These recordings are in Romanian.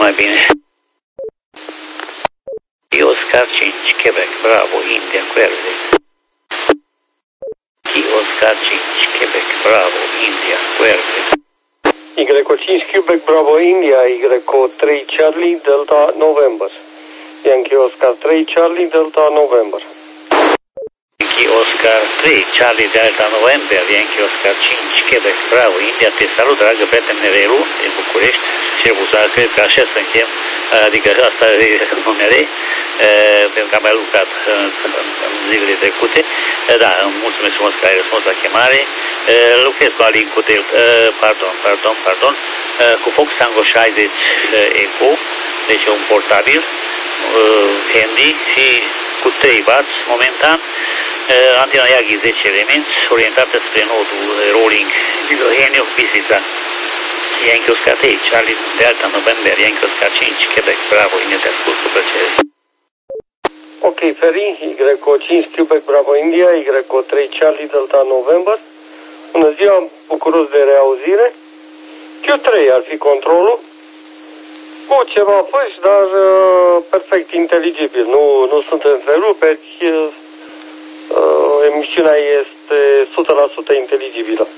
mai bine. Oscar 5, Quebec, Bravo, India, cu RZ. Oscar 5, Quebec, Bravo, India, cu RZ. Y5, Quebec, Bravo, India, Y3, Charlie, Delta, November. Yankee Oscar 3, Charlie, Delta, November. Yankee Oscar 3, Charlie, Delta, November, Yankee Oscar 5, Quebec, Bravo, India. Te salut, dragă prieten Nerelu, din București. Cel puțin, cred că așa să închem, adică asta e numere, pentru că am mai lucrat în zilele trecute. Da, mulțumesc frumos că ai răspuns la chemare. Lucrez cu Alin Cutel, pardon, cu Fox Tango 60 Eco, deci un portabil, handy și cu 3W momentan, antena Yagi 10 elemente, orientată spre nodul rolling, Henio Pisița, Yankee Oscar 3, Charlie Delta, November, Yankee Oscar 5, Quebec, Bravo, India, te ascult cu plăcere. Ok, Ferry, Y5, Quebec, Bravo, India, Y3, Charlie, Delta, November. Bună ziua, bucuros de reauzire. Q3 ar fi controlul. Cu ceva fâși, dar perfect inteligibil. Nu sunt întreruperi. Emisiunea este 100% inteligibilă.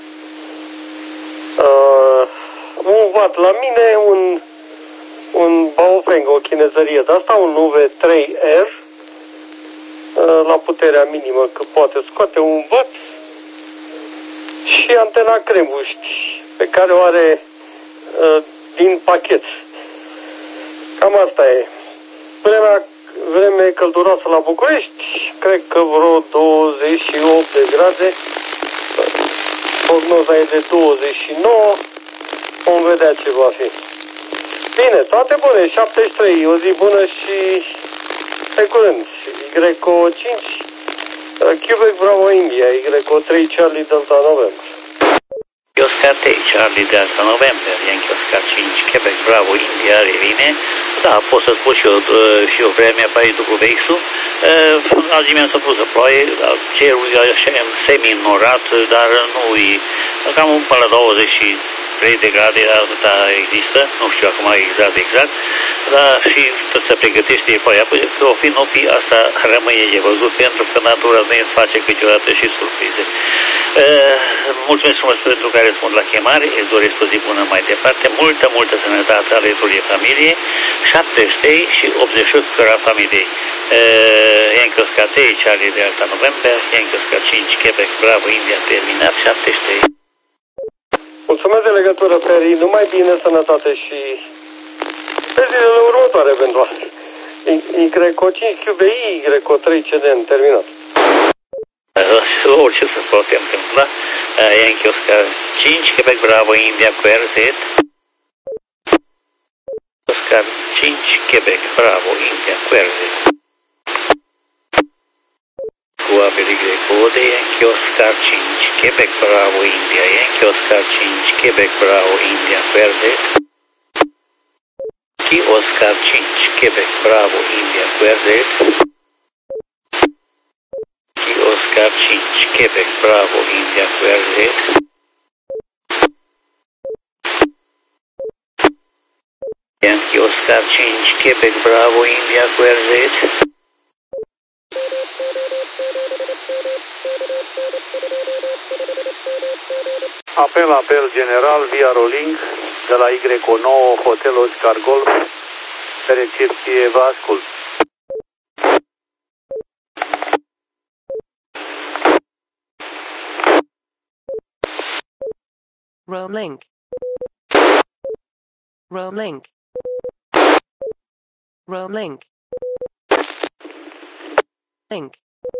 Un watt la mine, un Baofeng, o chinezărie de asta, un UV3R, la puterea minimă că poate scoate un watt, și antena Cremuști, pe care o are din pachet. Cam asta e. Vreme călduroasă la București, cred că vreo 28 de grade. Prognoza e de 29. Vom vedea ce va fi. Bine, toate bune, 73, o zi bună și pe curând. Y5, Quebec, Bravo, India, Y3, Charlie, Delta, November. Oscar 3, Charlie, Delta, November, Yankee Oscar 5, Quebec, Bravo, India, revine. Da, pot să spun și eu vremea pe aici după VX-ul. Azi dimineața a pus ploaie, cerul e semi-ignorat, dar nu e cam până la 23 de grade, atâta există, nu știu acum exact, dar și tot se pregătește pe aia, că o fi, nu fi, asta rămâne de văzut, pentru că natura ne face câteodată și surprize. Mulțumesc frumos pentru că răspund la chemare, îți doresc o zi bună mai departe, multă sănătate alături de familie, 73 și 88 căra familiei. Yankee Oscar 3, Charlie Delta, November, Yankee Oscar 5, Quebec, Bravo, India, terminat, 73. Mulțumesc de legătură, Ferry, numai bine, sănătate și pe zilele următoare, eventual. Y5, QBI, Y3, CDN, terminat. Orice se poate întâmpla. Yankee Oscar 5, Quebec, Bravo, India, cu RZ. Oscar 5, Quebec, Bravo, India, cu RZ. Cu abiligre code, Yankee Oscar 5, Quebec, Bravo, India, Yankee Oscar 5, Quebec, Bravo, India, cu RZ. Yankee Oscar 5, Quebec, Bravo, India, cu RZ. Oscar 5, Quebec, Bravo, India, cu RZ. Yankee Oscar 5, Quebec, Bravo, India, cu RZ. Apel general via Rolling de la Y9 Hotel Oscar Golf. Pe recepție vă ascult. Rolling. Rolling. Rolling. Link.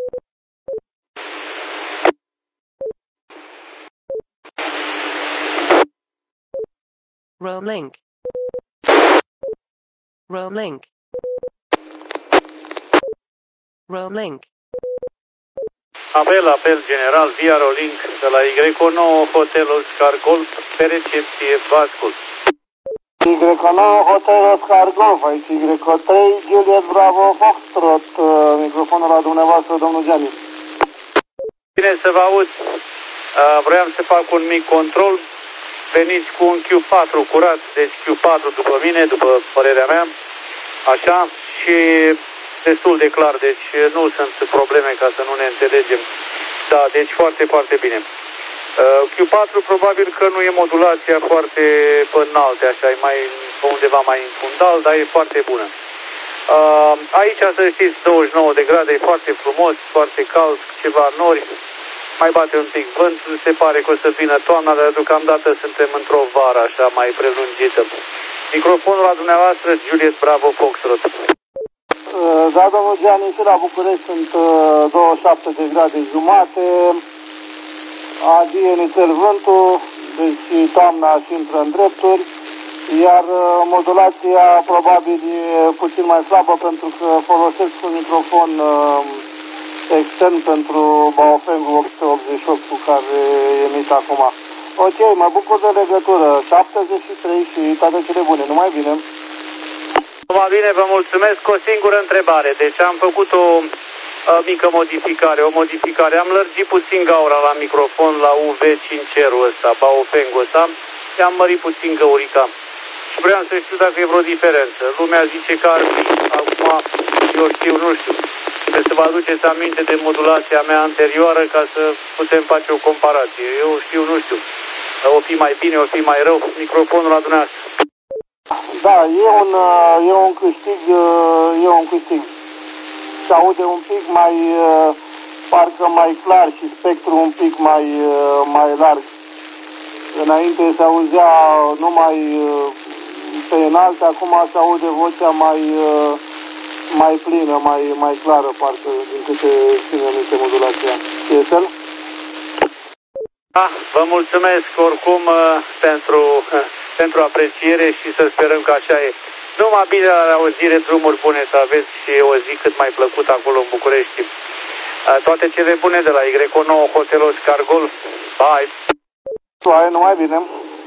Rolling. Rolling. Rolling. Apel general via Rolling de la Y9 Hotel Oscar Golf. Pe recepție vă ascult. Y9 Hotel Oscar Golf, aici Y3, Juliet Bravo Foxtrot, microfonul la dumneavoastră, domnul Gianni. Bine să vă aud. Vreau să fac un mic control. veniți cu un Q4 curat, deci Q4 după mine, după părerea mea, așa, și destul de clar, deci nu sunt probleme ca să nu ne înțelegem. Da, deci foarte, foarte bine. Q4 probabil că nu e modulația foarte înalte, așa, e mai, undeva mai în fundal, dar e foarte bună. Aici, să știți, 29 de grade, e foarte frumos, foarte cald, ceva nori, mai bate un pic vânt, se pare că o să vină toamna, dar deocamdată suntem într-o vară așa mai prelungită. Microfonul la dumneavoastră, Juliet Bravo Foxtrot. Da, domnul Gianni, și la București sunt 27 de grade jumate, adie nițel vântul, deci toamna și intră în drepturi, iar modulația probabil e puțin mai slabă pentru că folosesc un microfon extern pentru Baofeng 888 cu care emit acum. Ok, mă bucur de legătură, 73 și toate cele bune, numai bine. Numai bine, vă mulțumesc. O singură întrebare, deci am făcut o mică modificare, am lărgit puțin gaura la microfon la UV5R-ul ăsta, Baofeng-ul ăsta, i-am mărit puțin găurica. Și vreau să știu dacă e vreo diferență. Lumea zice că ar fi. Acum, eu știu, nu știu. Trebuie să vă aduceți aminte de modulația mea anterioară ca să putem face o comparație. Eu știu, nu știu. O fi mai bine, o fi mai rău. Microfonul la dumneavoastră. Da, e un câștig. Se aude un pic mai, parcă mai clar și spectru un pic mai larg. Înainte se auzea numai pe înalte, acum se aude vocea mai plină, mai clară, parcă, din câte ține niște modulația. CSL? Da, vă mulțumesc oricum pentru apreciere și să sperăm că așa e. Numai bine la auzire, drumuri bune, să aveți și o zi cât mai plăcută acolo în București. Toate cele bune de la Y9 Hotel Oscar Golf. Bye! Soare, numai bine!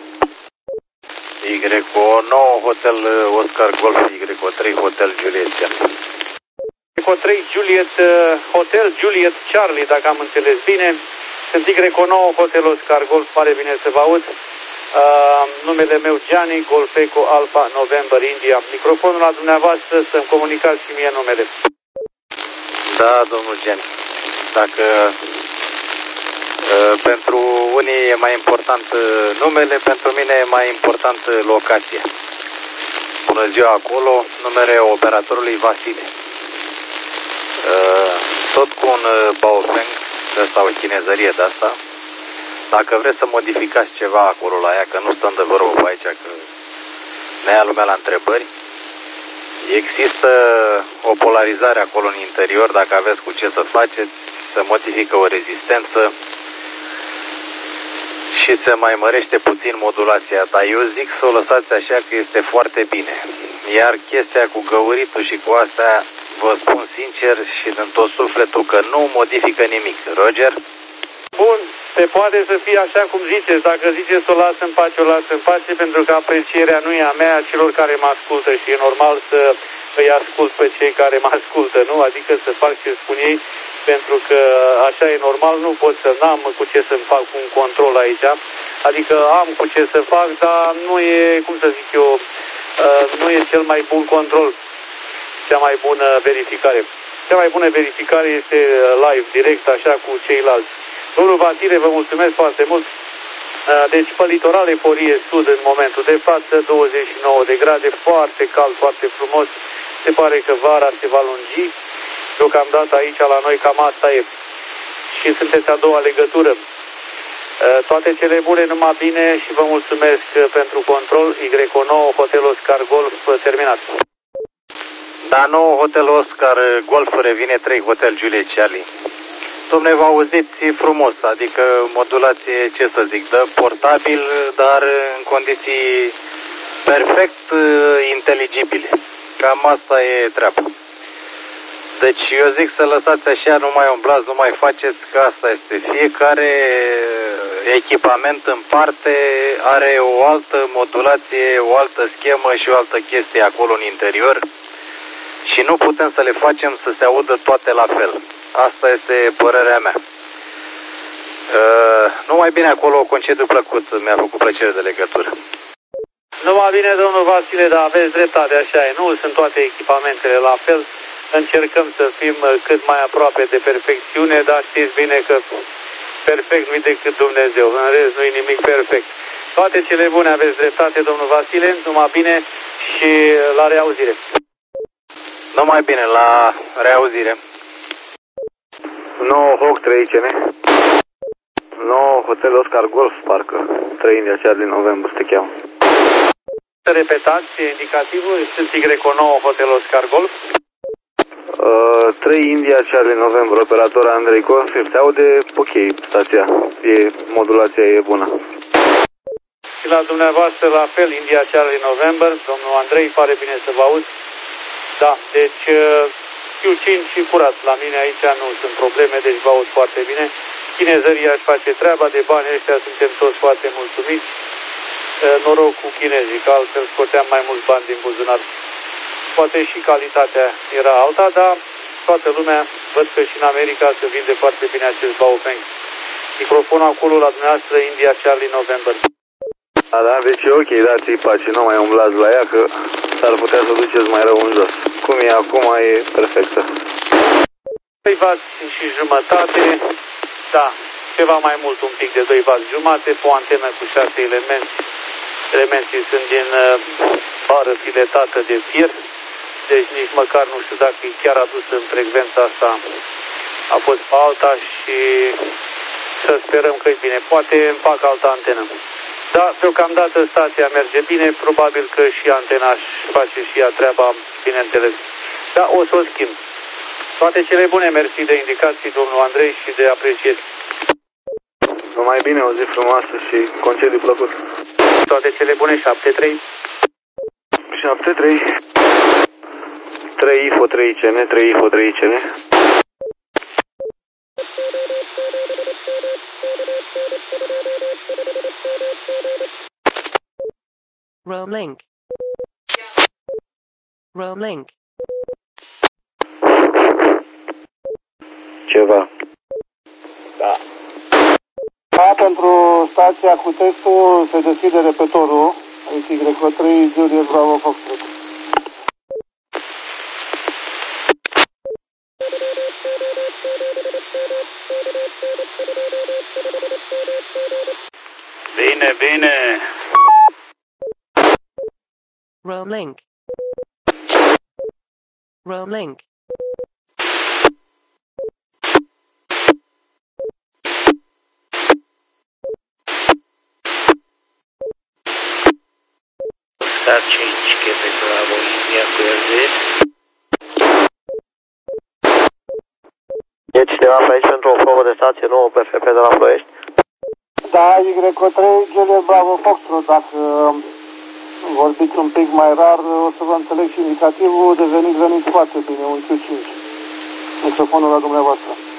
Y9 Hotel Oscar Golf, Y3 Hotel Juliet Charlie. Y3 Juliet Hotel Juliet Charlie, dacă am înțeles bine. Sunt Y9 Hotel Oscar Golf, pare bine să vă aud. Numele meu Gianni, Golf Eco Alpha November India. Microfonul la dumneavoastră să-mi comunicați și mie numele. Da, domnul Gianni. Dacă pentru unii e mai important numele, pentru mine e mai important locația. Bună ziua acolo, numele operatorului Vasile. Tot cu un Baofeng sau chinezărie de asta. Dacă vreți să modificați ceva acolo la ea, că nu stăm de vorbă pe aici, că ne ia lumea la întrebări, există o polarizare acolo în interior, dacă aveți cu ce să faceți, se modifică o rezistență și se mai mărește puțin modulația, dar eu zic să o lăsați așa că este foarte bine. Iar chestia cu găuritul și cu astea, vă spun sincer și din tot sufletul că nu modifică nimic. Roger? Bun, se poate să fie așa cum ziceți. Dacă ziceți să o las în pace, o las în pace, pentru că aprecierea nu e a mea, a celor care mă ascultă și e normal să îi ascult pe cei care mă ascultă, nu? Adică să fac ce spun ei, pentru că așa e normal, nu pot să n-am cu ce să-mi fac un control aici. Adică am cu ce să fac, dar nu e, cum să zic eu, nu e cel mai bun control, cea mai bună verificare. Cea mai bună verificare este live, direct, așa cu ceilalți. Domnul Vasile, vă mulțumesc foarte mult. Deci pe litoral Eforie Sud în momentul de față, 29 de grade, foarte cald, foarte frumos. Se pare că vara se va lungi. Deocamdată aici la noi cam asta e. Și sunteți a doua legătură. Toate cele bune, numai bine și vă mulțumesc pentru control. Y9 Hotel Oscar Golf terminat. Da, 9 Hotel Oscar Golf revine 3 Hotel Juliet Charlie. Dom'le, vă auziți frumos, adică modulație, ce să zic, dă portabil, dar în condiții perfect inteligibile. Cam asta e treaba. Deci eu zic să lăsați așa, nu mai umblați, nu mai faceți, că asta este. Fiecare echipament în parte are o altă modulație, o altă schemă și o altă chestie acolo în interior și nu putem să le facem să se audă toate la fel. Asta este părerea mea. Numai bine acolo, concediu plăcut, mi-a făcut plăcere de legătură. Numai bine, domnul Vasile, dar aveți dreptate, așa e. Nu sunt toate echipamentele la fel. Încercăm să fim cât mai aproape de perfecțiune, dar știți bine că perfect nu-i decât Dumnezeu. În rest nu-i nimic perfect. Toate cele bune, aveți dreptate, domnul Vasile, numai bine și la reauzire. Numai bine, la reauzire. 9 Hawk 3 CN. 9 Hotel Oscar Golf, parcă 3 India Charlie November, te cheamă. Să repetați indicativul, sunt Y9 Hotel Oscar Golf. 3 India Charlie November, operator Andrei confirm. Se aude ok stația, modulația e bună. Și la dumneavoastră la fel, India Charlie November, domnul Andrei, pare bine să vă aud. Da, deci Q5 și curat, la mine aici nu sunt probleme, deci vă aud foarte bine. Chinezăria își face treaba, de bani ăștia suntem toți foarte mulțumiți. Noroc cu chinezii, că altfel scoteam mai mulți bani din buzunar. Poate și calitatea era alta, dar toată lumea, văd că și în America se vinde foarte bine acest Baofeng. Microfonul acolo la dumneavoastră, India Charlie November. Da, deci e ok, dați-i pace, nu mai umblați la ea, că s-ar putea să duceți mai rău în jos. Cum e acum, e perfectă. 2 vați și jumătate, da, ceva mai mult, un pic de 2 vați jumate, pe o antenă cu 6 elemente. Elementii sunt din bară filetată de fier, deci nici măcar nu știu dacă e chiar adus în frecvența asta. A fost pe alta și să sperăm că e bine. Poate îmi fac altă antenă. Da, deocamdată stația merge bine, probabil că și antena își face și ea treaba, bineînțeles. Da, o să o schimb. Toate cele bune, mersi de indicații, domnul Andrei, și de apreciere. Numai bine, o zi frumoasă și concediu plăcut. Toate cele bune, 7-3. 7-3. 3 IFO 3 CN, 3 IFO 3 CN. Rolink. Rolink. Ceva. Da. Pentru stația cu textul se deschide repetorul Y3 Juliet Bravo Foxtrot. Bine, bine. Rolink. Rolink. Star 5 Quebec Bravo India cu RZ. E cineva pe aici pentru o probă de stație nouă pe FP de la Ploiești? Da, Y3 Juliet Bravo Foxtrot, dacă vorbiți un pic mai rar, o să vă înțeleg și indicativul, veniți foarte bine, un Q5. Microfonul la dumneavoastră.